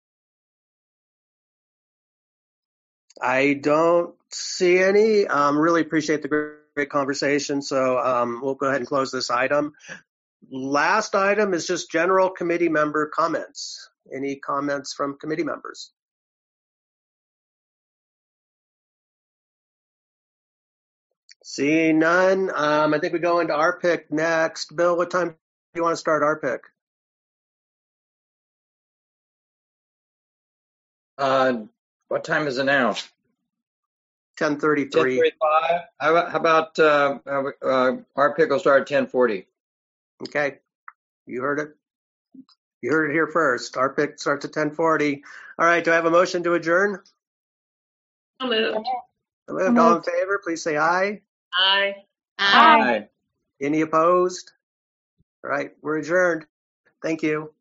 I don't see any. Really appreciate the great conversation, so we'll go ahead and close this item. Last item is just general committee member comments. Any comments from committee members? Seeing none, I think we go into RPIC next. Bill, what time do you want to start RPIC? What time is it now? 10:33. 10:35. How about our pick will start at 10:40? Okay, you heard it. You heard it here first. Our pick starts at 10:40. All right, do I have a motion to adjourn? So moved. All in favor, please say aye. Aye. Aye. Any opposed? All right, we're adjourned. Thank you.